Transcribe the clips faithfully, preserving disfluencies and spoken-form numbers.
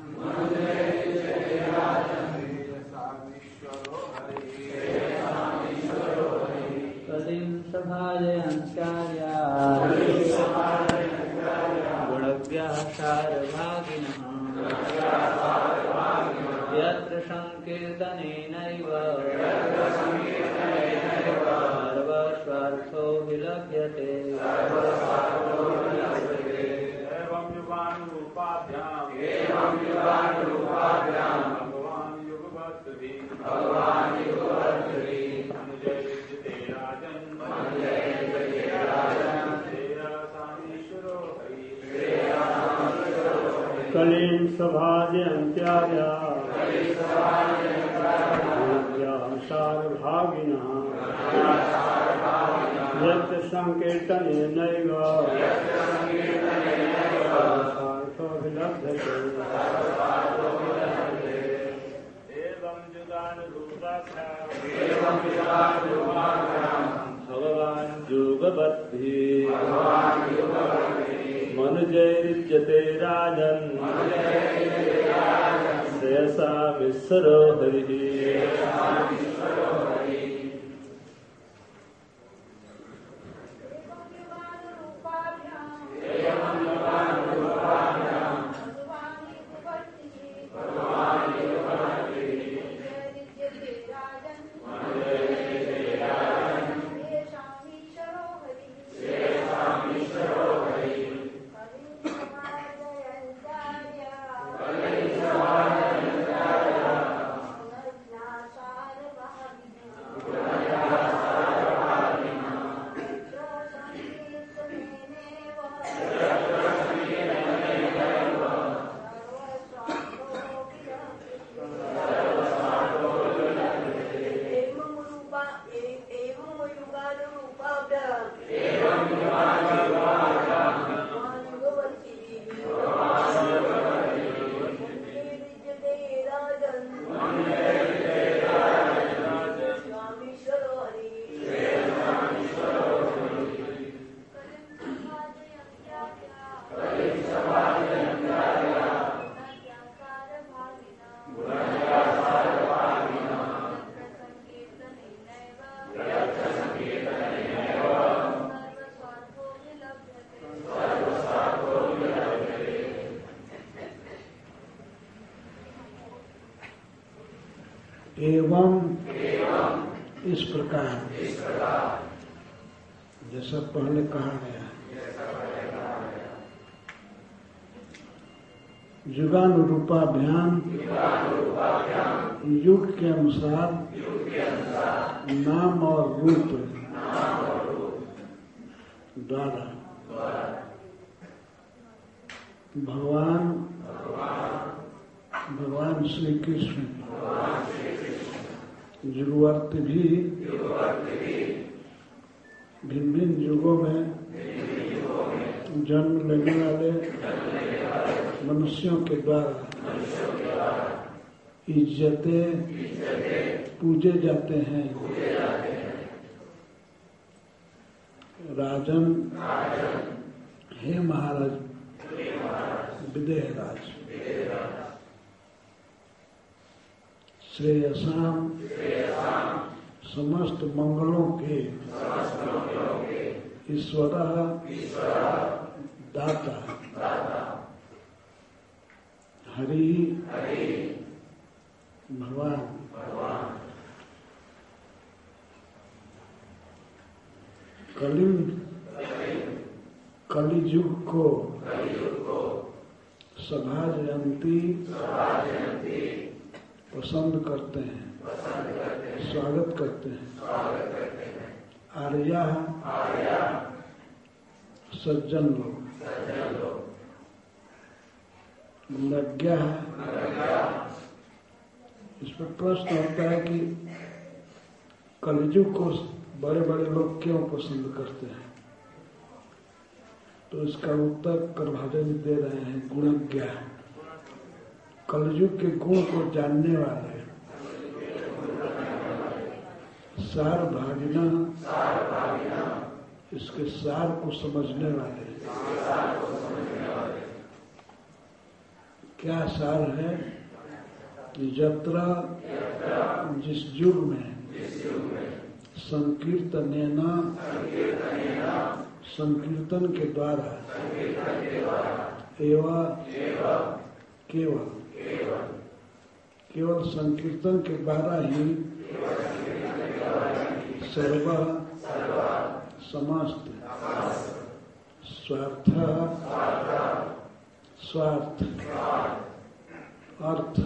कलिं सभाजयन्त्यार्या गुणज्ञाः सारभागिनः यत्र संकीर्तनेनैव सर्वस्वार्थो विलभ्यते। एवं युगानुरूपाभ्याम् भगवान् युगपत्भिः अनुजय विद्यते राजन् श्रेयसामीश्वरो हरिः। कलिं सभाजयन्त्यार्या सारभागिनः यत्र संकीर्तनेनैव सर्वस्वार्थो विलभ्यते। एवं युगानुरूपाभ्याम् भगवान् युगपत्भिः मनुजैर्युज्यते राजन् श्रेयसामीश्वरो हरिः। एवं इस प्रकार जैसा पहले कहा गया युगानुरूपाभ्याम युग के अनुसार नाम और रूप द्वारा भगवान भगवान श्री कृष्ण युगवर्ती भी भिन्न भिन्न युगों में जन्म लेने वाले मनुष्यों के द्वारा इज्जते पूजे जाते हैं। राजन हे महाराज विदेहराज श्रेयसाम समस्त मंगलों के ईश्वर दाता हरि भगवान कलि कलियुग को सभाजयंती पसंद करते हैं, स्वागत करते हैं। आर्या सज्जन लोग, नज्ञा इस पर प्रश्न होता है कि कलियुग को बड़े बड़े लोग क्यों पसंद करते हैं, तो इसका उत्तर करभाजन दे रहे हैं। गुणज्ञा कलियुग के गुण को जानने वाले, सार भागिना इसके सार को समझने वाले, क्या सार है? यत्र जिस युग में संकीर्तनेन संकीर्तन के द्वारा एवं केवल केवल संकीर्तन के द्वारा ही सर्व समस्त स्वार्थ स्वार्थ अर्थ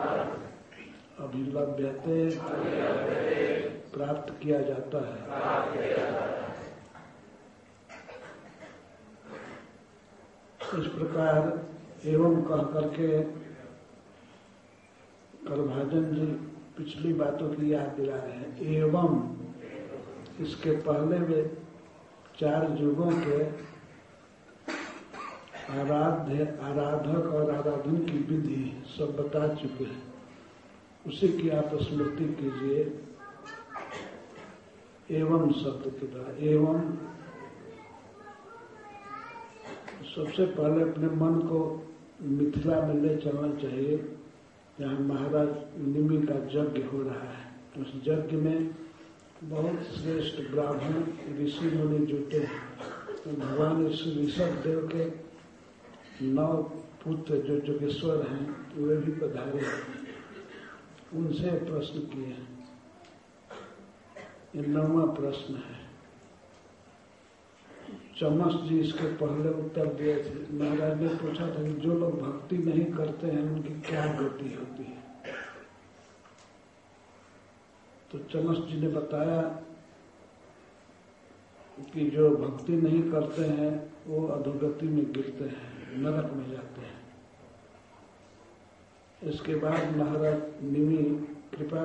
अभिलभ्यते प्राप्त किया जाता है। इस प्रकार एवं कह करके करभाजन जी पिछली बातों की याद दिला रहे हैं। एवं इसके पहले वे चार युगों के आराध्य आराधक और आराधन की विधि सब बता चुके हैं। उसी की आप स्मृति कीजिए। एवं शब्द के द्वारा एवं सबसे पहले अपने मन को मिथिला में ले चलना चाहिए, जहाँ महाराज निमि का यज्ञ हो रहा है। उस यज्ञ में बहुत श्रेष्ठ ब्राह्मण ऋषि मुनि जुटे हैं। तो भगवान ऋषभ देव के नौ पुत्र जो जोगेश्वर हैं वे भी पधारे, उनसे प्रश्न किए हैं। ये नौवां प्रश्न है। चमस जी इसके पहले उत्तर दिए थे। महाराज ने पूछा था कि जो लोग भक्ति नहीं करते हैं उनकी क्या गति होती है। तो चमस जी ने बताया कि जो भक्ति नहीं करते हैं वो अधोगति में गिरते हैं, नरक में जाते हैं। इसके बाद महाराज निमि कृपा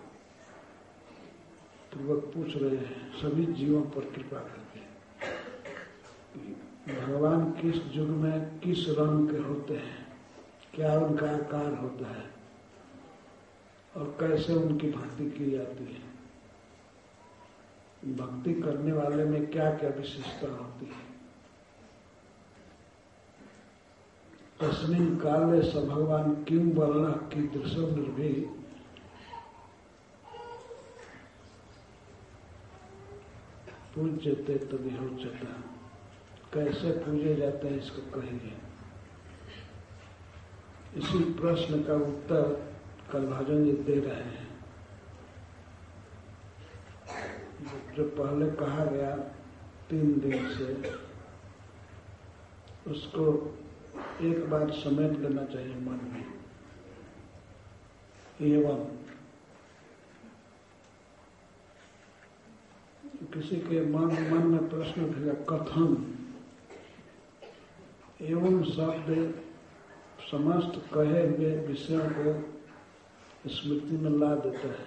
पूर्वक पूछ रहे हैं सभी जीवों पर कृपा करके, भगवान किस युग में किस रंग के होते हैं, क्या उनका आकार होता है और कैसे उनकी भक्ति की जाती है, भक्ति करने वाले में क्या क्या विशेषता होती है। तस्मिन् काले स भगवान किं वर्ण कीदृशं निर्भि पूज्यते तदिहोच्यते। कैसे पूजे जाते हैं इसको कहिए। इसी प्रश्न का उत्तर करभाजन जी दे रहे हैं। जो पहले कहा गया तीन दिन से, उसको एक बार समेट लेना चाहिए मन में। एवं किसी के मन मन में प्रश्न उठेगा कथम। एवं शब्द समस्त कहे हुए विषयों को स्मृति में ला देता है।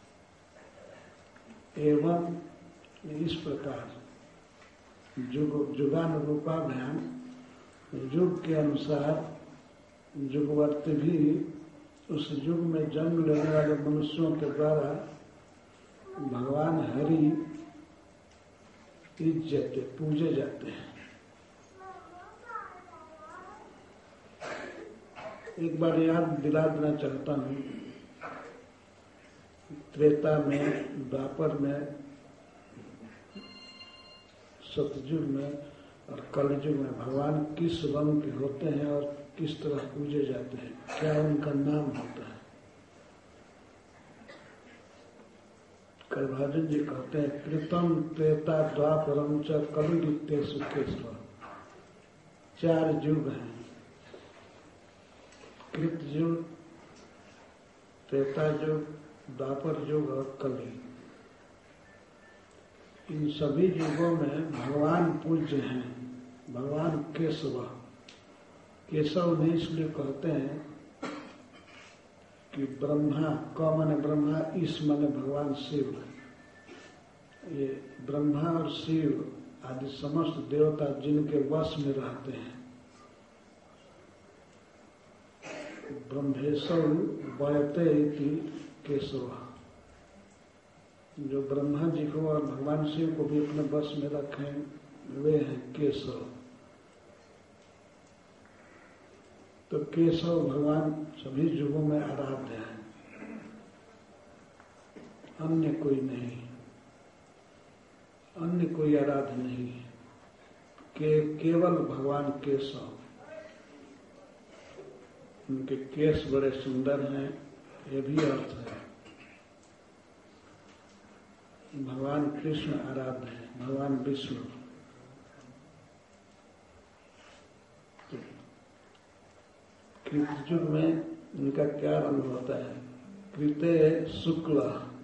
एवं इस प्रकार जुग जुगानुरूपाभ्याम युग के अनुसार युगवर्ती भी उस युग में जन्म लेने वाले मनुष्यों के द्वारा भगवान हरि इज्जते पूजे जाते हैं। एक बार याद दिला देना चाहता हूँ, त्रेता में, द्वापर में, सतयुग में और कलयुग में भगवान किस रंग के होते हैं और किस तरह पूजे जाते हैं, क्या उनका नाम होता है। करभाजन जी कहते हैं कृतम त्रेता द्वापरम च कलुदित्य सुखेश्वर। चार युग हैं, कृत युग, त्रेता युग, द्वापर युग और कलयुग। इन सभी युगों में भगवान पूज्य हैं। भगवान केशव, केशव नहीं इसलिए कहते हैं कि ब्रह्मा, क माने ब्रह्मा, ईश माने भगवान शिव। ये ब्रह्मा और शिव आदि समस्त देवता जिनके वश में रहते हैं। ब्रह्मेश्वर वयते इति केशव। जो ब्रह्मा जी को और भगवान शिव को भी अपने वश में रखें वे हैं केशव। तो केशव भगवान सभी युगों में आराध्य है, अन्य कोई नहीं, अन्य कोई आराध्य नहीं है, के, केवल भगवान केशव। उनके केश बड़े सुंदर हैं, ये भी अर्थ है। भगवान कृष्ण आराध्य है, भगवान विष्णु। कृतयुग में इनका क्या रंग होता है? कृते शुक्ल।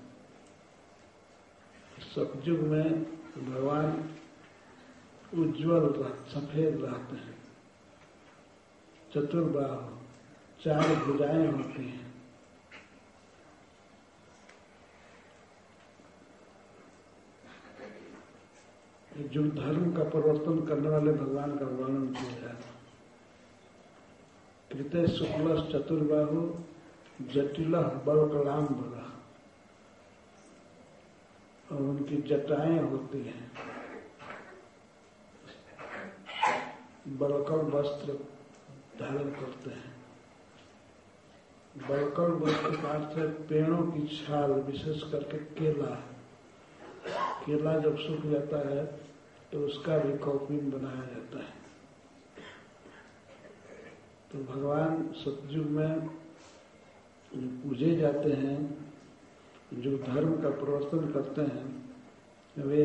सतयुग में भगवान उज्ज्वल सफेद रहते हैं, चतुर्बाहु, चार भुजाएं होती हैं। जो धर्म का परिवर्तन करने वाले भगवान का वर्णन किया जाता है। कृते शुक्ल चतुर्बाहु जटिल बलकलांबर, और उनकी जटाएं होती हैं, बलकल वस्त्र धारण करते हैं। बलकल वस्त्र का अर्थ है पेड़ों की छाल, विशेष करके केला। केला जब सूख जाता है तो उसका भी कौपीन बनाया जाता है। तो भगवान सतयुग में जो पूजे जाते हैं, जो धर्म का परिवर्तन करते हैं, वे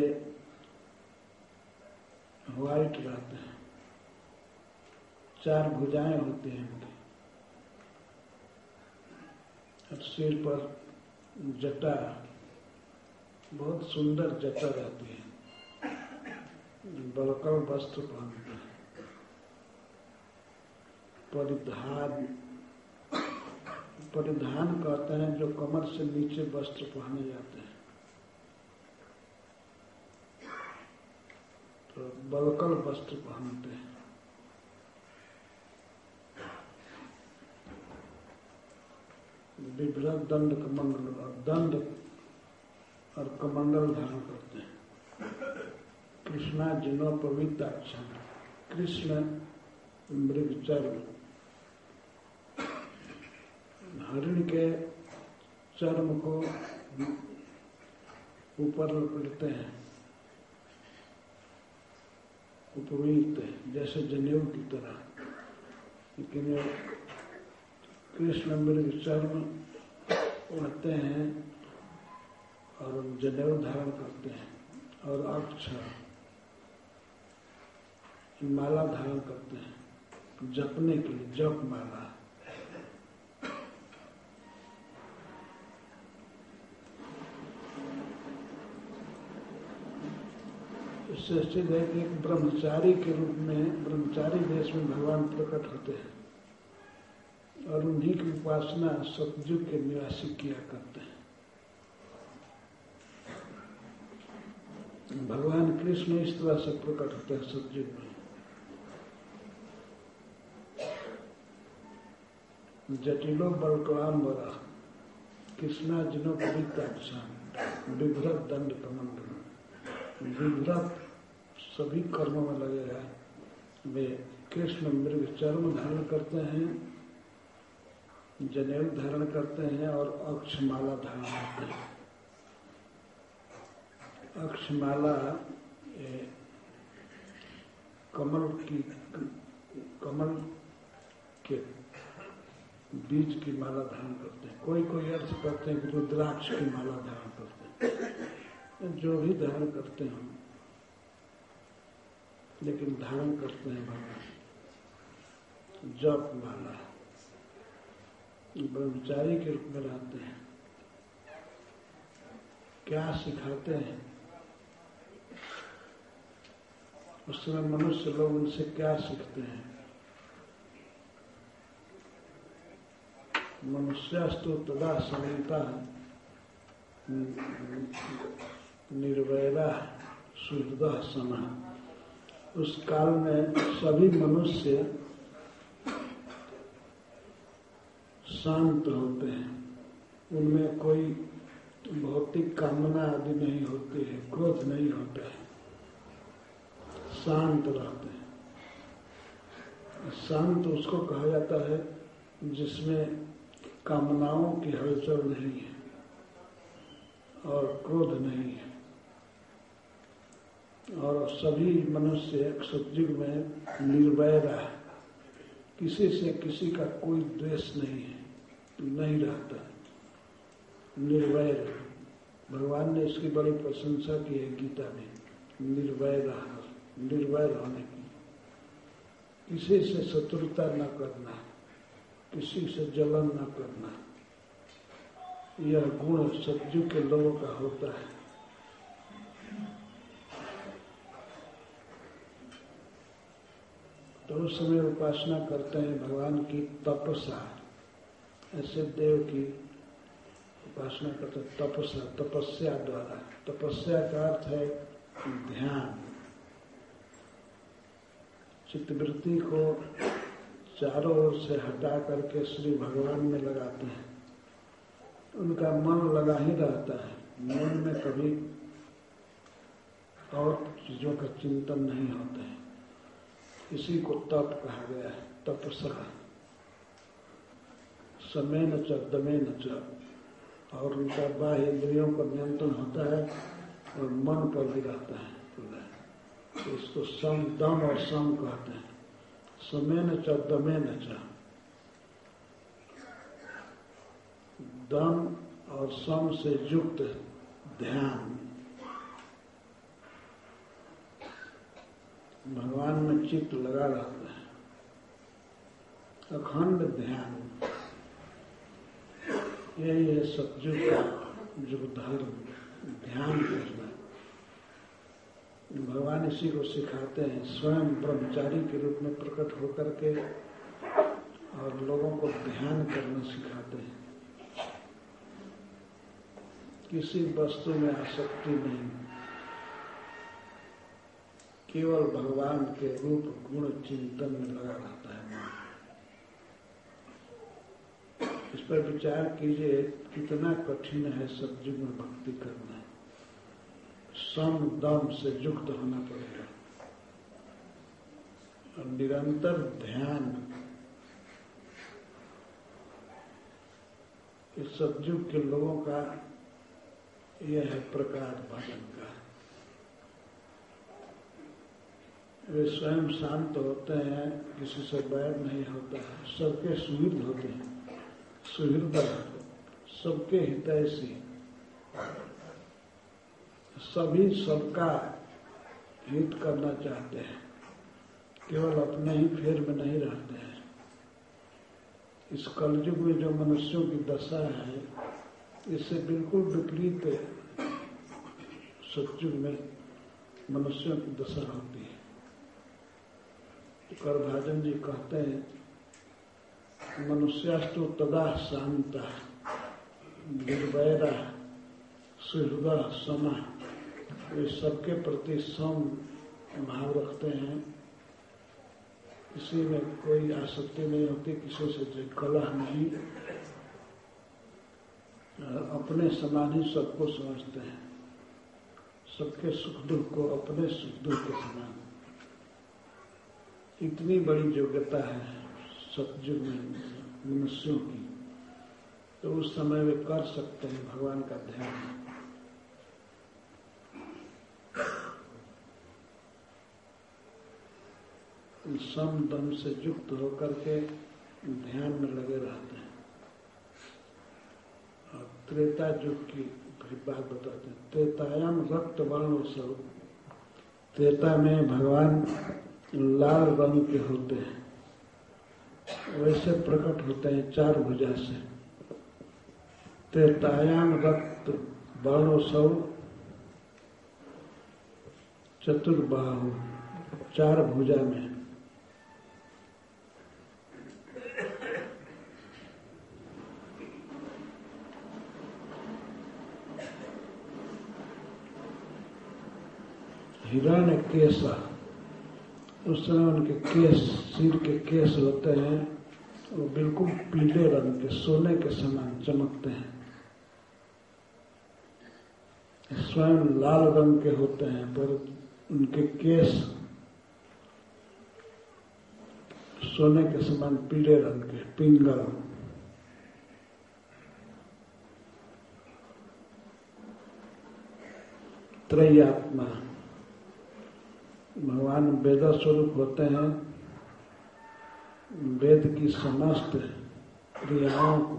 व्हाइट रहते हैं, चार भुजाएं होती हैं उनकी, और सिर पर जटा, बहुत सुंदर जटा रहती है। बलकल वस्त्र पहनते हैं। परिधान, परिधान कहते हैं जो कमर से नीचे वस्त्र पहने जाते हैं। तो बलकल वस्त्र पहनते हैं। विभ्रत दंड कमंडल, और दंड और कमंडल धारण करते हैं। कृष्णा जिनो पवित्र अक्षर, कृष्ण मृग चर्म, हरिण के चर्म को ऊपर लपेटते हैं, उपवीत, जैसे जनेऊ की तरह। लेकिन कृष्ण मृग चर्म ओढ़ते हैं और जनेऊ धारण करते हैं, और अक्षर माला धारण करते हैं जपने के लिए, जप माला। इससे सिद्ध है कि एक ब्रह्मचारी के रूप में, ब्रह्मचारी देश में भगवान प्रकट होते हैं, और उन्हीं की उपासना सतयुग के निवासी किया करते हैं। भगवान कृष्ण इस तरह से प्रकट होते हैं सतयुग में। जटिलो बलकलांबर, कृष्णा जिनो पवित्राक्षा, विभ्रत दंड कमंडल। विभ्रत सभी कर्मों में लगे हैं। वे कृष्ण मृग चर्म धारण करते हैं, जनेऊ धारण करते हैं, और अक्षमाला धारण करते हैं। अक्षमाला कमल की, कमल के बीज की माला धारण करते हैं। कोई कोई अर्थ करते हैं कि रुद्राक्ष की माला धारण करते हैं। जो भी धारण करते हैं, लेकिन धारण करते हैं भगवान जप माला। ब्रह्मचारी के रूप में रहते हैं। क्या सिखाते हैं? उस समय मनुष्य लोग उनसे क्या सीखते हैं? मनुष्यस्तु तदा समिता निर्वैरा सुहृदा समा। उस काल में सभी मनुष्य शांत होते हैं। उनमें कोई भौतिक कामना आदि नहीं होती है, क्रोध नहीं होता है, शांत रहते हैं। शांत उसको कहा जाता है जिसमें कामनाओं की हलचल नहीं है और क्रोध नहीं है, और सभी मनुष्य एक सतयुग में निर्वैर है, किसी से किसी का कोई द्वेष नहीं है, नहीं रहता, निर्वैर। भगवान ने इसकी बड़ी प्रशंसा की है गीता में, निर्वैर निर्वैर होने की। किसी से शत्रुता न करना, किसी से जलन न करना, यह गुण सतयुग के लोगों का होता है। तो उस समय उपासना करते हैं भगवान की तपस्या, ऐसे देव की उपासना करते हैं तपस्या, तपस्या द्वारा। तपस्या का अर्थ है ध्यान। चित्तवृत्ति को चारों ओर से हटा करके श्री भगवान में लगाते हैं, उनका मन लगा ही रहता है, मन में कभी और चीजों का चिंतन नहीं होता है। इसी को तप कहा गया है, तपस्या। समय न च दमे न च, और उनका बाह्य इंद्रियों पर नियंत्रण होता है और मन पर भी रहता है। तो इसको सम दम और सम कहते हैं। समय न च दमे न च, दम और सम से युक्त ध्यान। भगवान में चित्त लगा रहता है, अखंड ध्यान। यही है सतयुग का युग धर्म, ध्यान करना। भगवान इसी को सिखाते हैं, स्वयं ब्रह्मचारी के रूप में प्रकट होकर के और लोगों को ध्यान करना सिखाते हैं। किसी वस्तु में आसक्ति नहीं, केवल भगवान के रूप गुण चिंतन में लगा रहता है मन। इस पर विचार कीजिए, कितना कठिन है सतयुग में भक्ति करना। सम दम से युक्त होना पड़ेगा और निरंतर ध्यान। इस सतयुग के लोगों का यह है प्रकार भजन का। वे स्वयं शांत होते हैं, किसी से बैर नहीं होता है, सबके सुहृद होते हैं, सुहृदय, सबके हितैषी, सभी सबका हित करना चाहते हैं, केवल अपने ही फेर में नहीं रहते हैं। इस कलयुग में जो मनुष्यों की दशा है, इससे बिल्कुल विपरीत सतयुग में मनुष्यों की दशा होती है। करभाजन जी कहते हैं, मनुष्यास्तु तदा शांता निर्वैरा सुहृदा समा। वे सबके प्रति सम भाव रखते हैं, किसी में कोई आसक्ति नहीं होती, किसी से कलह नहीं, अपने समान ही सबको समझते हैं, सबके सुख दुख को अपने सुख दुख के समान। इतनी बड़ी योग्यता है सतयुग में मनुष्यों की, तो उस समय वे कर सकते हैं भगवान का ध्यान। सम दम से युक्त होकर के ध्यान में लगे रहते हैं। और त्रेता युग की बात बताते हैं। त्रेतायाम रक्त वर्ण सब, त्रेता में भगवान लाल रंग के होते हैं, वैसे प्रकट होते हैं चार भुजा से। त्रेतायाम रक्त वर्ण सब चतुर्बाहु, चार भुजा में। हिरण्य केसा, उस समय उनके केस, सिर के केस होते हैं, वो बिल्कुल पीले रंग के, सोने के समान चमकते हैं। स्वयं लाल रंग के होते हैं, पर उनके केस सोने के समान पीले रंग के पिंगल। त्रयात्मा भगवान वेद स्वरूप होते हैं, वेद की समस्त क्रियाओं को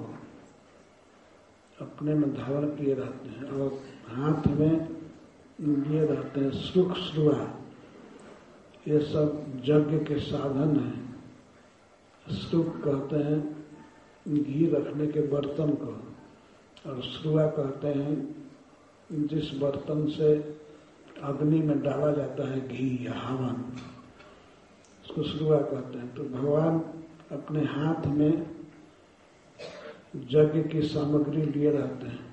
अपने में धारण किए रहते हैं और हाथ में लिए रहते हैं। सुख श्रुआ ये सब यज्ञ के साधन हैं। सुख कहते हैं घी रखने के बर्तन को, और श्रुआ कहते हैं जिस बर्तन से अग्नि में डाला जाता है घी या हवन, उसको श्रुआ कहते हैं। तो भगवान अपने हाथ में यज्ञ की सामग्री लिए रहते हैं।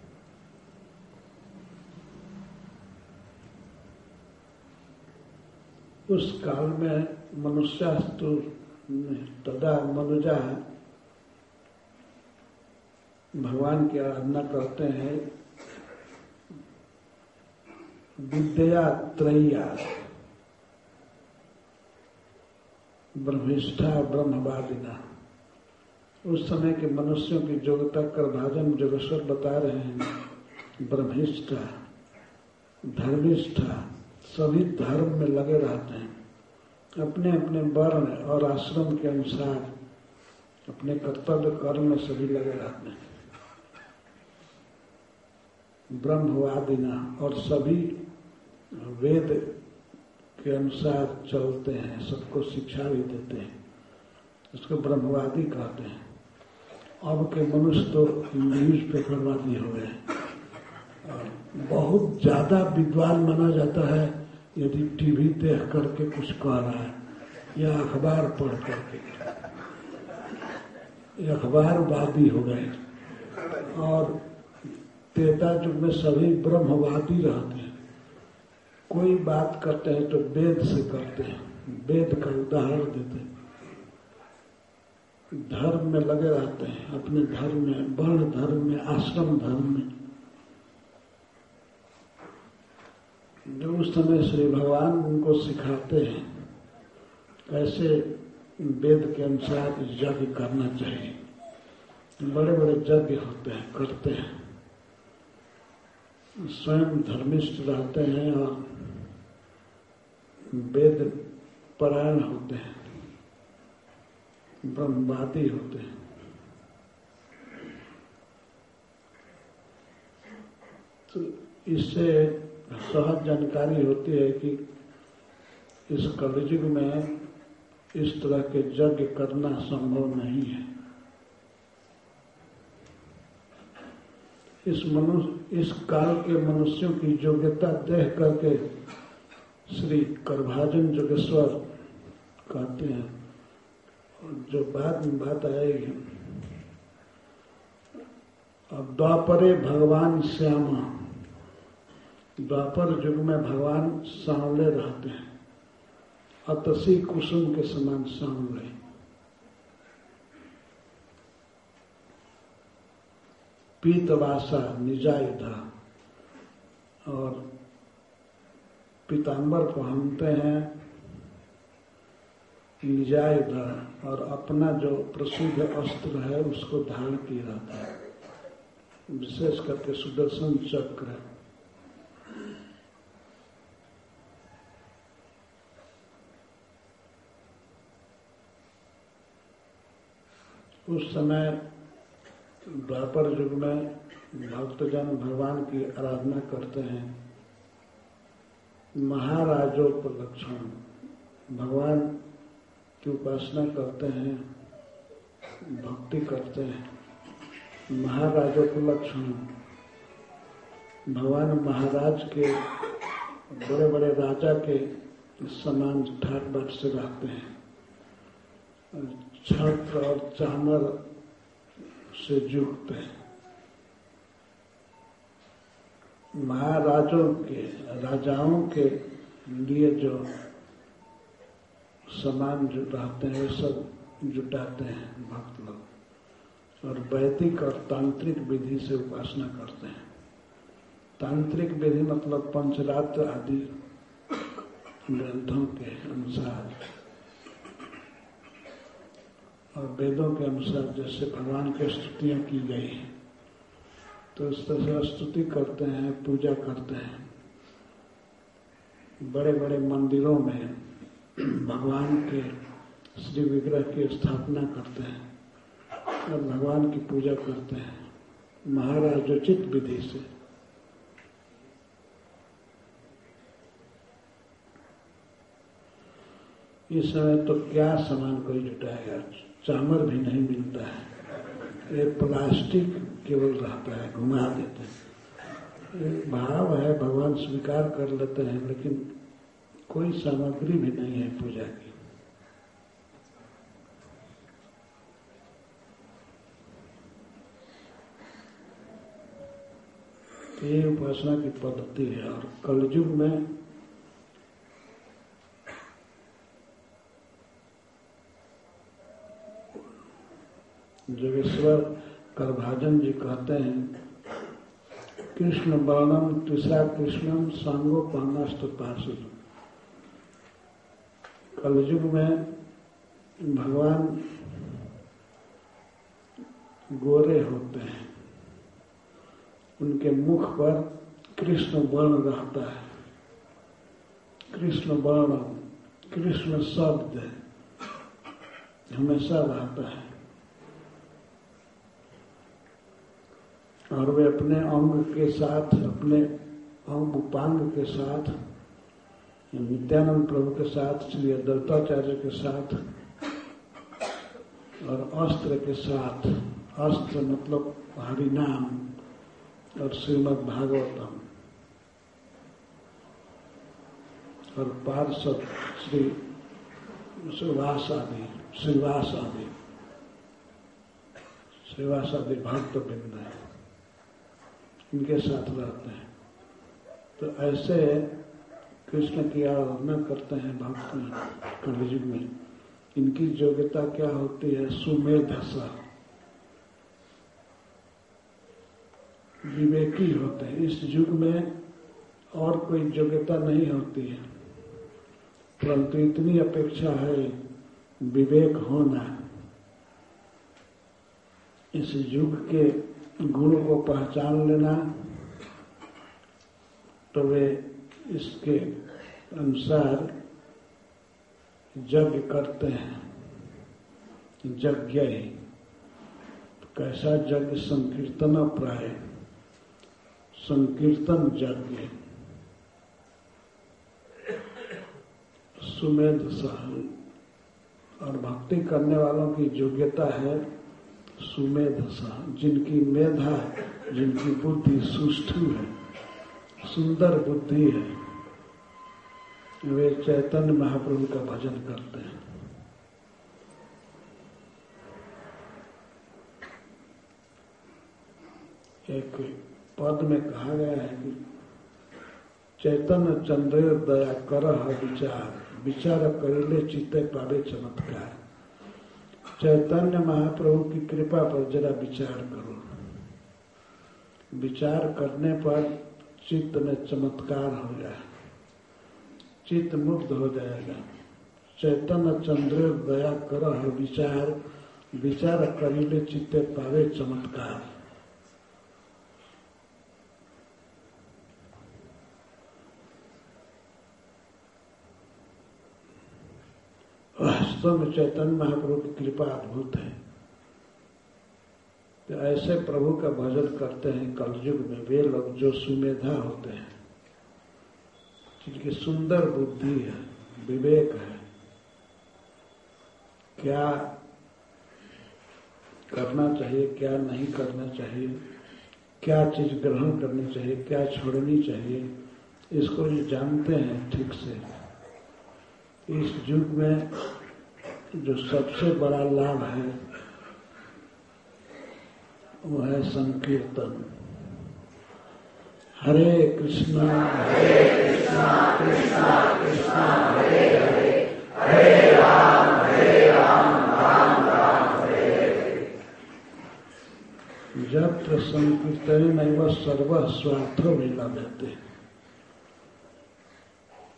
उस काल में मनुष्यास्तु तदा मनुजा भगवान की आराधना करते हैं विद्या त्रय्या, ब्रह्मिष्ठा ब्रह्मवादिना। उस समय के मनुष्यों की योग्यता करभाजन जोगेश्वर बता रहे हैं। ब्रह्मिष्ठा, धर्मिष्ठा, सभी धर्म में लगे रहते हैं, अपने अपने वर्ण और आश्रम के अनुसार अपने कर्तव्य कर्म में सभी लगे रहते हैं। ब्रह्मवादिना, और सभी वेद के अनुसार चलते हैं, सबको शिक्षा भी देते हैं, उसको ब्रह्मवादी कहते हैं। अब के मनुष्य तो न्यूज पेपरवादी हो गए। बहुत ज्यादा विद्वान माना जाता है यदि टीवी देख करके कुछ कह रहा है या अखबार पढ़ करके, ये अखबारवादी हो गए। और त्रेता युग में सभी ब्रह्मवादी रहते हैं। कोई बात करते हैं तो वेद से करते हैं, वेद का उदाहरण देते हैं, धर्म में लगे रहते हैं, अपने धर्म में, वर्ण धर्म में, आश्रम धर्म में। जो उस समय श्री भगवान उनको सिखाते हैं कैसे वेद के अनुसार यज्ञ करना चाहिए। बड़े बड़े यज्ञ होते हैं, करते हैं, स्वयं धर्मिष्ठ रहते हैं और वेद परायण होते हैं, ब्रह्मवादी होते हैं। तो इससे सहज जानकारी होती है कि इस कलयुग में इस तरह के यज्ञ करना संभव नहीं है। इस मनुष्य इस काल के मनुष्यों की योग्यता देख करके श्री करभाजन जोगेश्वर कहते हैं, जो बाद में बात आएगी। अब द्वापरे भगवान श्यामा, द्वापर युग में भगवान सांवले रहते हैं, अतसी कुसुम के समान सांवले। पीतवासा निजायुधा, और पीतांबर पहनते हैं निजायुधा, और अपना जो प्रसिद्ध अस्त्र है उसको धारण किया रहता है, विशेष करके सुदर्शन चक्र। उस समय द्वापर युग में भक्तजन भगवान की आराधना करते हैं। महाराजोपलक्षण, भगवान की उपासना करते हैं, भक्ति करते हैं। महाराजोपलक्षण, भगवान महाराज के, बड़े बड़े राजा के समान ठाट बाट से रहते हैं। छत्र और चामर से युक्त है। महाराजों के, राजाओं के लिए जो सामान जो रहते हैं वे सब जुटाते हैं भक्त लोग, और वैदिक और तांत्रिक विधि से उपासना करते हैं। तांत्रिक विधि मतलब पंचरात्र आदि ग्रंथों के अनुसार और वेदों के अनुसार जैसे भगवान की स्तुतियां की गई हैं, तो इस तरह से स्तुति करते हैं, पूजा करते हैं। बड़े बड़े मंदिरों में भगवान के श्री विग्रह की स्थापना करते हैं और भगवान की पूजा करते हैं महाराजोचित विधि से। इस समय तो क्या सामान कोई जुटाएगा, चामर भी नहीं मिलता है, ये प्लास्टिक केवल रहता है, घुमा देते हैं। भाव है, भगवान स्वीकार कर लेते हैं, लेकिन कोई सामग्री भी नहीं है पूजा की। ये उपासना की पद्धति है। और कलयुग में जोगेश्वर करभाजन जी कहते हैं, कृष्ण वर्णम तीसरा कृष्णम सांगोपानस्त पार्षद। कलयुग में भगवान गोरे होते हैं, उनके मुख पर कृष्ण वर्ण रहता है। कृष्ण वर्ण, कृष्ण शब्द हमेशा रहता है। और वे अपने अंग के साथ, अपने अंग उपांग के साथ, नित्यानंद प्रभु के साथ, श्री अद्वैताचार्य के साथ और अस्त्र के साथ, अस्त्र मतलब हरिनाम और श्रीमद् भागवतम, और पार्षद श्री श्रीवास आदि श्रीवास आदि श्रीवास आदि भक्त वृंद है, इनके साथ रहते हैं। तो ऐसे कृष्ण की आराधना करते हैं भक्त कलयुग में। इनकी योग्यता क्या होती है? सुमेधसा, विवेकी होते हैं। इस युग में और कोई योग्यता नहीं होती है, परंतु इतनी अपेक्षा है विवेक होना। इस युग के गुण को पहचान लेना, तो वे इसके अनुसार यज्ञ करते हैं। यज्ञ ही कैसा यज्ञ? संकीर्तन प्राय, संकीर्तन यज्ञ, सुमेध सह। और भक्ति करने वालों की योग्यता है सुमेध सह, जिनकी मेधा, जिनकी बुद्धि सुष्ठु है, सुंदर बुद्धि है, वे चैतन्य महाप्रभु का भजन करते हैं। एक पद में कहा गया है कि चैतन्य चंद्र दया करह विचार, विचार करेले चित्ते पावे चमत्कार। चैतन्य महाप्रभु की कृपा पर जरा विचार करो। विचार करने पर चित्त में चमत्कार हो जाए, चित्त मुक्त हो जाएगा। चैतन्य चंद्र दया करह विचार, विचार करेले चित्ते पावे चमत्कार। वास्तव में चैतन्य महाप्रभु की कृपा अद्भुत है। तो ऐसे प्रभु का भजन करते हैं कलयुग में वे लोग जो सुमेधा होते हैं, जिनकी सुंदर बुद्धि है, विवेक है, क्या करना चाहिए, क्या नहीं करना चाहिए, क्या चीज ग्रहण करनी चाहिए, क्या छोड़नी चाहिए, इसको ये जानते हैं ठीक से। इस युग में जो सबसे बड़ा लाभ है वो है संकीर्तन। हरे कृष्णा हरे कृष्णा कृष्णा कृष्णा हरे हरे, हरे राम हरे राम राम राम हरे हरे। यत्र संकीर्तनेनैव सर्वः स्वार्थो विलभ्यते।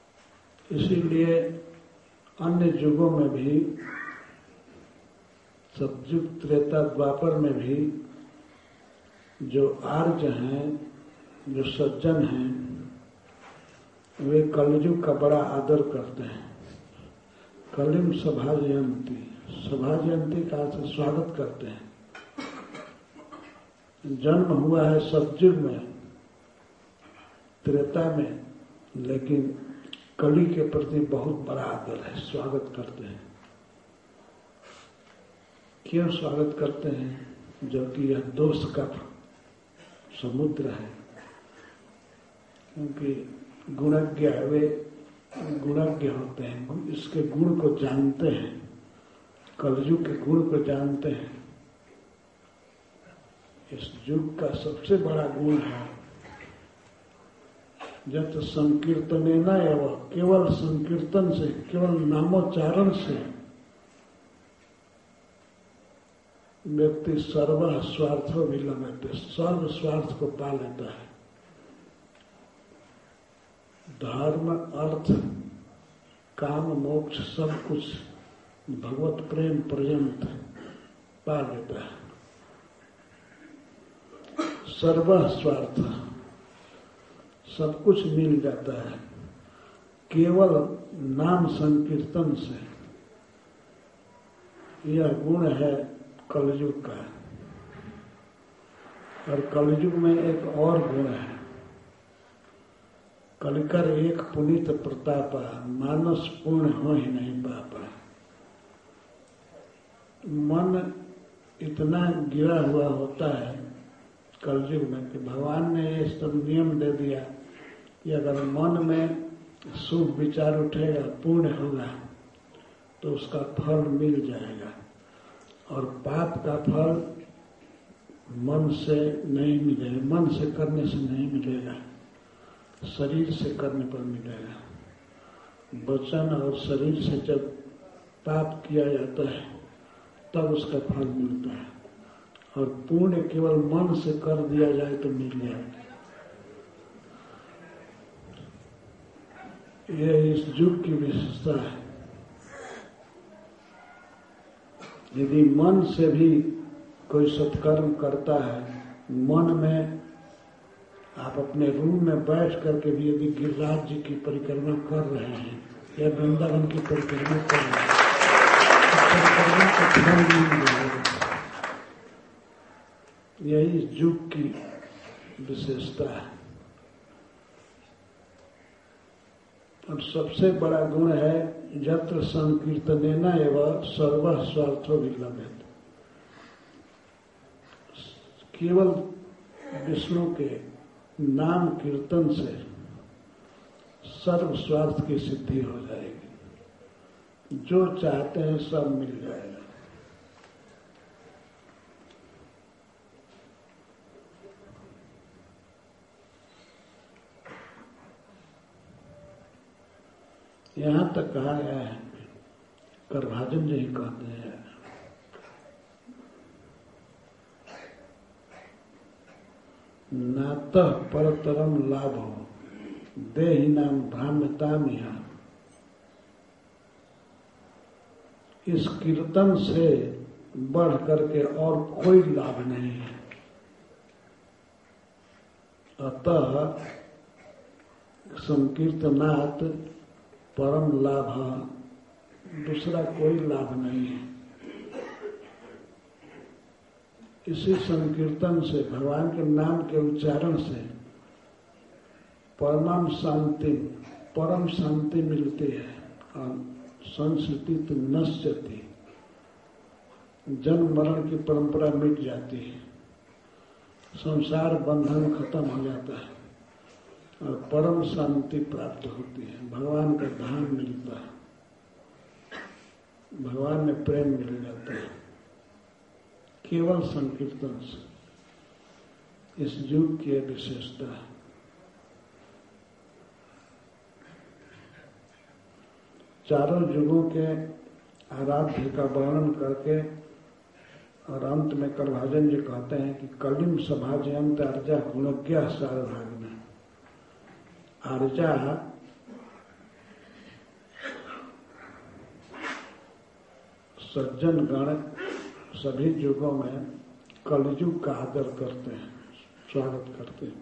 इसीलिए अन्य युगों में भी सतयुग त्रेता द्वापर में भी जो आर्य हैं, जो सज्जन हैं, वे कलयुग का बड़ा आदर करते हैं। कलिम सभाजयंती, सभाजयंती का अर्थ स्वागत करते हैं। जन्म हुआ है सतयुग में, त्रेता में, लेकिन कली के प्रति बहुत बड़ा आदर है, स्वागत करते हैं। क्यों स्वागत करते हैं? जबकि यह दोष का समुद्र है। क्योंकि गुणज्ञ वे गुणज्ञ होते हैं, इसके गुण को जानते हैं, कलयुग के गुण को जानते हैं। इस युग का सबसे बड़ा गुण है जब संकीर्तनेना एवं, केवल संकीर्तन से, केवल नामोच्चारण से व्यक्ति सर्व स्वार्थ विलंबित, सर्व स्वार्थ को पा लेता है। धर्म, अर्थ, काम, मोक्ष सब कुछ भगवत प्रेम पर्यंत पा लेता है। सर्व स्वार्थ, सब कुछ मिल जाता है केवल नाम संकीर्तन से। यह गुण है कलयुग का। और कलयुग में एक और गुण है, कलिकर एक पुनीत प्रतापा, मानस पूर्ण हो ही नहीं पापा। मन इतना गिरा हुआ होता है कलयुग में कि भगवान ने ये सब नियम दे दिया कि अगर मन में शुभ विचार उठेगा, पूर्ण होगा, तो उसका फल मिल जाएगा। और पाप का फल मन से नहीं मिलेगा, मन से करने से नहीं मिलेगा, शरीर से करने पर मिलेगा। वचन और शरीर से जब पाप किया जाता है तब उसका फल मिलता है, और पुण्य केवल मन से कर दिया जाए तो मिल जाए। यह इस युग की विशेषता है। यदि मन से भी कोई सत्कर्म करता है, मन में आप अपने रूम में बैठ करके भी यदि गिरिराज जी की परिक्रमा कर रहे हैं या वृंदावन की परिक्रमा कर रहे हैं, परिक्रमा का फल मिल जाएगा। यही इस युग की विशेषता है। और सबसे बड़ा गुण है यत्र संकीर्तनेना एवं सर्व स्वार्थो विलंबित। केवल विष्णु के नाम कीर्तन से सर्व स्वार्थ की सिद्धि हो जाएगी। जो चाहते हैं सब मिल जाएगा। यहां तक कहा गया है, करभाजन जी कहते हैं, नातः परतरम लाभो देहि नाम भ्राम्यतामिह। इस कीर्तन से बढ़ करके और कोई लाभ नहीं है। अतः संकीर्तनात् परम लाभ, दूसरा कोई लाभ नहीं है। इसी संकीर्तन से, भगवान के नाम के उच्चारण से परम शांति, परम शांति मिलती है। और संस्कृति तो नश्यति, जन्म मरण की परंपरा मिट जाती है, संसार बंधन खत्म हो जाता है और परम शांति प्राप्त होती है। भगवान का धाम मिलता है, भगवान में प्रेम मिल जाता है केवल संकीर्तन से। इस युग की विशेषता है। चारों युगों के आराध्य का वर्णन करके और अंत में करभाजन जी कहते हैं कि कलिम सभाजयंत अर्जा गुणज्ञा सारभाग में। अर्जा सज्जन गण सभी युगों में कलयुग का आदर करते हैं, स्वागत करते हैं,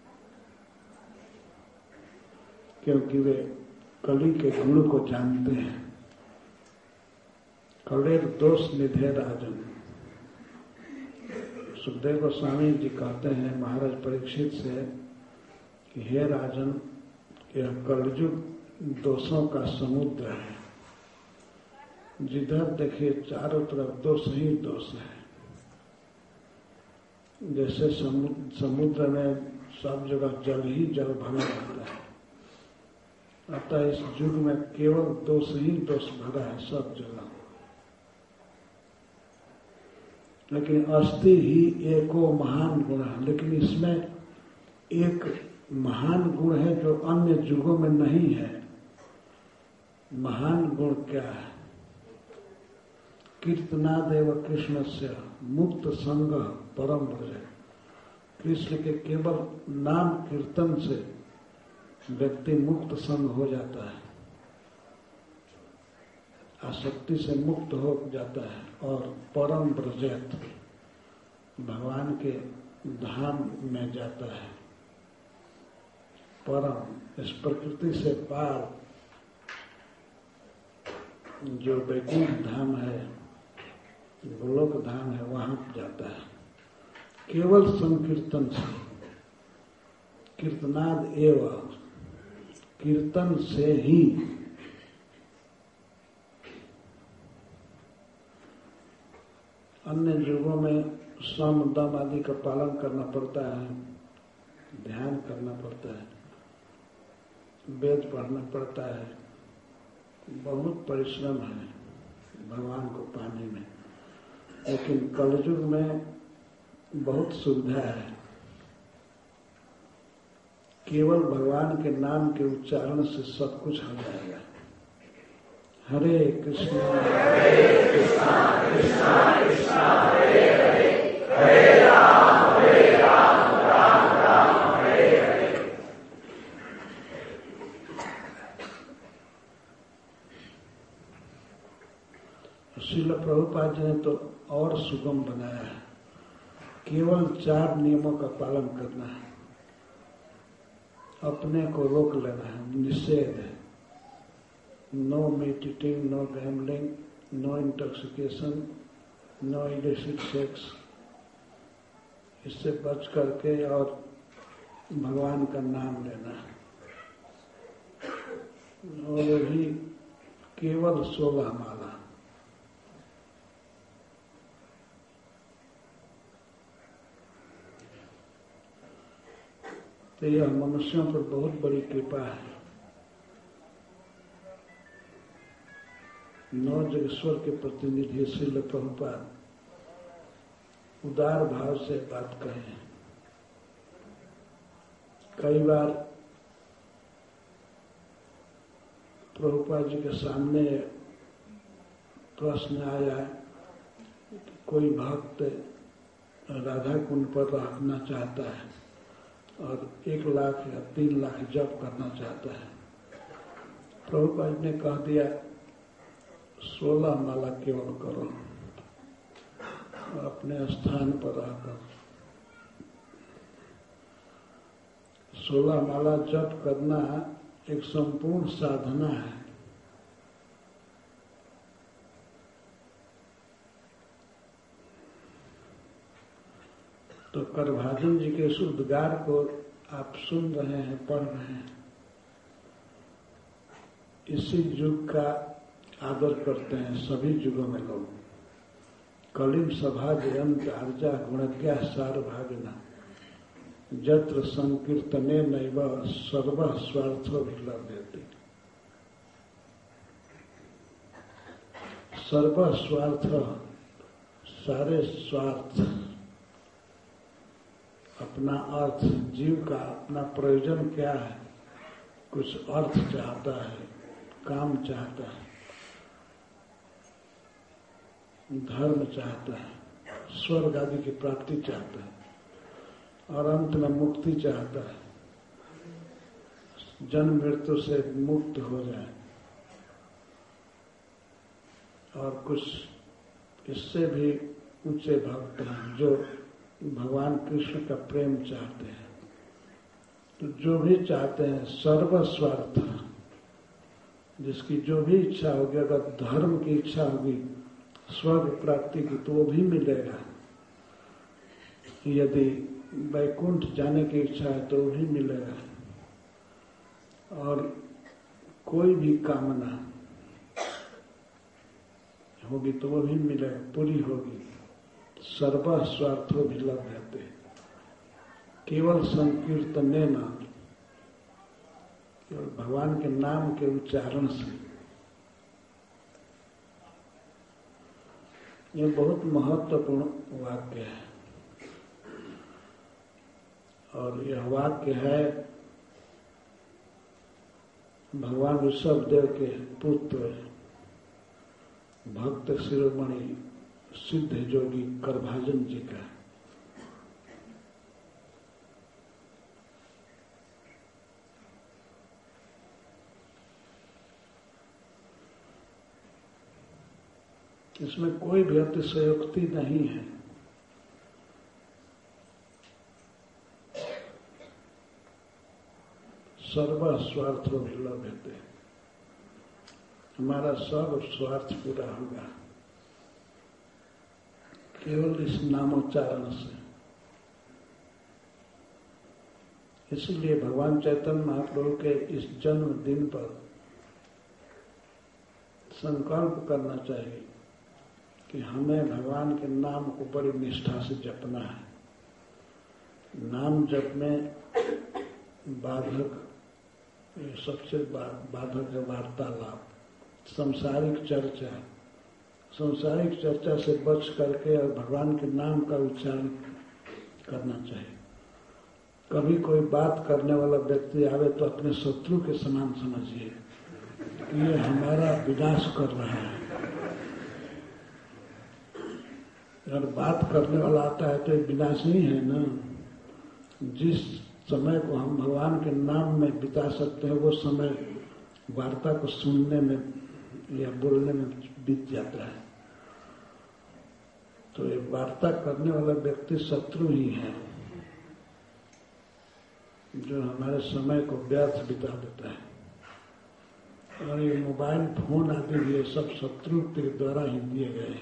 क्योंकि वे कली के गुण को जानते हैं। कलेर दोष निधे राजन। सुखदेव गोस्वामी जी कहते हैं महाराज परीक्षित से कि हे राजन, यह कलयुग दोषों का समुद्र है। जिधर देखिए चारों तरफ दोष ही दोष है। जैसे समुद्र में सब जगह जल ही जल भरा रहता है, अतः इस युग में केवल दोष ही दोष भरा है सब जगह। लेकिन अस्थि ही एको महान गुण है। लेकिन इसमें एक महान गुण है जो अन्य युगों में नहीं है। महान गुण क्या है? कीर्तनादेव कृष्ण से मुक्त संग परम व्रज। कृष्ण के केवल नाम कीर्तन से व्यक्ति मुक्त संग हो जाता है, आसक्ति से मुक्त हो जाता है और परम व्रजत भगवान के धाम में जाता है। परम इस प्रकृति से पार जो वैकुंठ धाम है, गोलोक धाम है, वहां जाता है केवल संकीर्तन से। कीर्तनाद एवं, कीर्तन से ही। अन्य युगों में सम दम आदि का पालन करना पड़ता है, ध्यान करना पड़ता है, वेद पढ़ना पड़ता है, बहुत परिश्रम है भगवान को पाने में। लेकिन कलयुग में बहुत सुविधा है। केवल भगवान के नाम के उच्चारण से सब कुछ हो जाएगा। हरे कृष्णा हरे कृष्णा कृष्णा कृष्णा हरे हरे, हरे राम हरे राम राम राम हरे हरे। श्रील प्रभुपाद जी ने तो और सुगम बनाया है। केवल चार नियमों का पालन करना है, अपने को रोक लेना है, निषेध है। No meat eating, no gambling, no intoxication, no illicit sex. इससे बच करके और भगवान का नाम लेना है, और भी केवल सोलह माला। तो यह मनुष्यों पर बहुत बड़ी कृपा है। नौ जगेश्वर के प्रतिनिधि श्रील प्रभुपाद उदार भाव से बात कहे। कई बार प्रभुपाद जी के सामने प्रश्न आया, कोई भक्त राधा कुंड पर रखना चाहता है और एक लाख या तीन लाख जप करना चाहता है। प्रभुपाद ने कह दिया सोलह माला केवल करो, अपने स्थान पर रहकर सोलह माला जप करना एक संपूर्ण साधना है। तो करभाजन जी के इस उद्गार को आप सुन रहे हैं, पढ़ रहे हैं। इसी युग का आदर करते हैं सभी युगों में लोग। कलिम सभा जयंत आर्जा गुणज्ञा सार भागिना जत्र संकीर्तने नैव सर्व स्वार्थो विलभ्यते। सर्व स्वार्थ, सारे स्वार्थ, अपना अर्थ, जीव का अपना प्रयोजन क्या है? कुछ अर्थ चाहता है, काम चाहता है, धर्म चाहता है, स्वर्ग आदि की प्राप्ति चाहता है, और अंत में मुक्ति चाहता है, जन्म मृत्यु से मुक्त हो जाए। और कुछ इससे भी ऊंचे भक्त हैं जो भगवान कृष्ण का प्रेम चाहते हैं। तो जो भी चाहते हैं सर्वस्वार्थ, जिसकी जो भी इच्छा होगी, अगर धर्म की इच्छा होगी स्वर्ग प्राप्ति की तो वो भी मिलेगा, यदि वैकुंठ जाने की इच्छा है तो वो भी मिलेगा, और कोई भी कामना होगी तो वो भी मिलेगा, पूरी होगी। सर्व स्वार्थो भी लभ्यते केवल संकीर्तने न, केवल भगवान के नाम के उच्चारण से। ये बहुत महत्वपूर्ण वाक्य है, और यह वाक्य है भगवान ऋषभदेव के पुत्र भक्त शिरोमणि सिद्ध जोगी करभाजन जी का। इसमें कोई भी अतिशयोक्ति नहीं है। सर्व स्वार्थ भी लभ्यते, हमारा सर्व स्वार्थ पूरा होगा केवल इस नामोच्चारण से। इसलिए भगवान चैतन्य महाप्रभु के इस जन्म दिन पर संकल्प करना चाहिए कि हमें भगवान के नाम को बड़ी निष्ठा से जपना है। नाम जप में बाधक, सबसे बाधक है वार्तालाप, सांसारिक चर्चा। सांसारिक चर्चा से बच करके और भगवान के नाम का उच्चारण करना चाहिए। कभी कोई बात करने वाला व्यक्ति आवे तो अपने शत्रु के समान समझिए कि ये हमारा विनाश कर रहा है। अगर बात करने वाला आता है तो ये विनाश नहीं है ना। जिस समय को हम भगवान के नाम में बिता सकते हैं वो समय वार्ता को सुनने में या बोलने में बीत जाता है। तो ये वार्ता करने वाला व्यक्ति शत्रु ही है जो हमारे समय को व्यर्थ बिता देता है। और ये मोबाइल फोन आदि भी ये सब शत्रु के द्वारा ही दिए गए।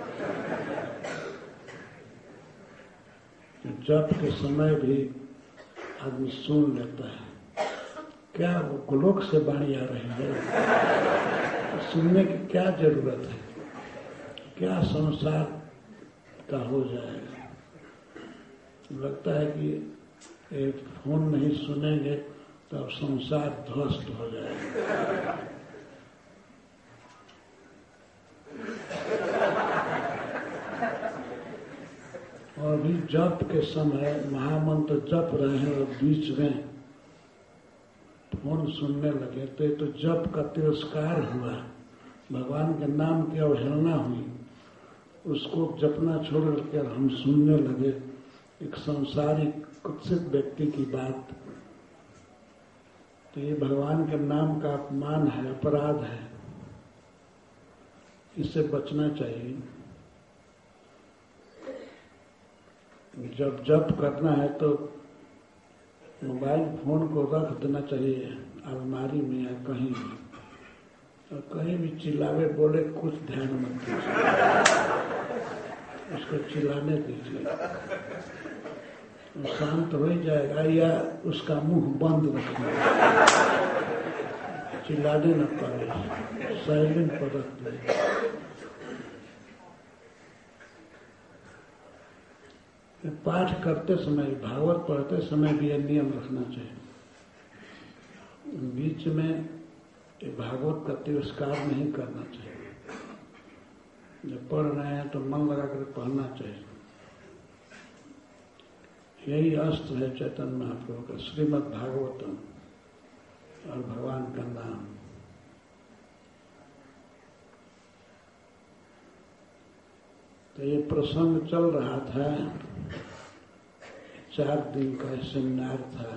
जप के समय भी आदमी सुन लेता है, क्या वो गोलोक से वाणी आ रही है, सुनने की क्या जरूरत है, क्या संसार का हो जाएगा। लगता है कि एक फोन नहीं सुनेंगे तो अब संसार ध्वस्त हो जाएगा। और भी जप के समय महामंत्र जप रहे हैं और बीच में फोन सुनने लगे तो तो जप का तिरस्कार हुआ, भगवान के नाम की अवहेलना हुई। उसको जपना छोड़ कर हम सुनने लगे एक सांसारिक कुत्सित व्यक्ति की बात। तो ये भगवान के नाम का अपमान है, अपराध है, इससे बचना चाहिए। जब जप करना है तो मोबाइल फोन को रख देना चाहिए अलमारी में या कहीं भी, और कहीं भी चिल्लावे बोले कुछ ध्यान मत दीजिए, उसको चिल्लाने दीजिए, वो शांत हो ही जाएगा। या उसका मुंह बंद रखना, चिल्लाने न पाए, साइलेंट पर रख दे। पाठ करते समय, भागवत पढ़ते समय भी यह नियम रखना चाहिए, बीच में भागवत का तिरस्कार नहीं करना चाहिए। जब पढ़ रहे हैं तो मन लगा कर पढ़ना चाहिए। यही अस्त्र है चैतन्य महाप्रभु का, श्रीमद् भागवतम और भगवान का नाम। तो ये प्रसंग चल रहा था, चार दिन का सेमिनार था।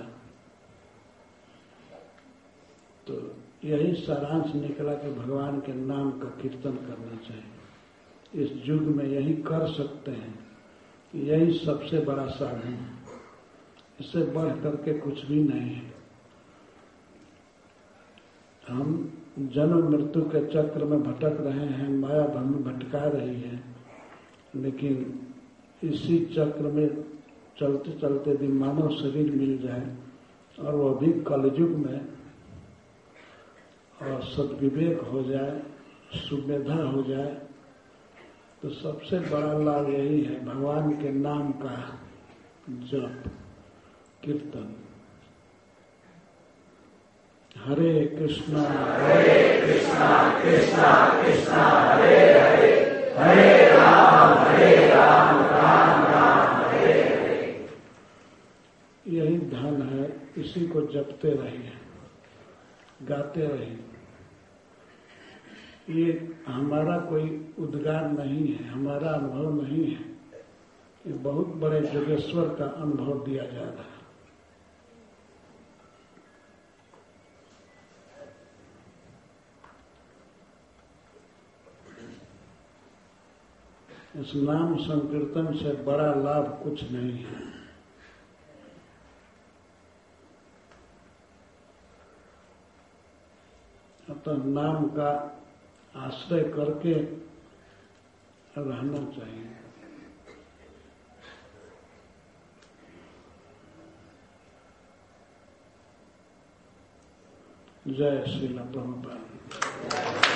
तो यही सारांश निकला कि भगवान के नाम का कीर्तन करना चाहिए, इस युग में यही कर सकते हैं, यही सबसे बड़ा साधन है। इससे बढ़ करके कुछ भी नहीं है। हम जन्म मृत्यु के चक्र में भटक रहे हैं, माया भ्रम भटका रही है, लेकिन इसी चक्र में चलते चलते भी मानव शरीर मिल जाए और वह भी कलयुग में, और सद्विवेक हो जाए, सुमेधा हो जाए, तो सबसे बड़ा लाभ यही है, भगवान के नाम का जप कीर्तन। हरे कृष्णा हरे कृष्णा कृष्णा कृष्णा हरे हरे, हरे राम हरे राम राम राम हरे हरे। यही धन है, इसी को जपते रहिए, गाते रहिए। ये हमारा कोई उद्गार नहीं है, हमारा अनुभव नहीं है, ये बहुत बड़े जोगेश्वर का अनुभव दिया जा रहा है। इस नाम संकीर्तन से बड़ा लाभ कुछ नहीं है। अतः नाम का आश्रय करके रहना चाहिए। जय श्रील प्रभुपाद।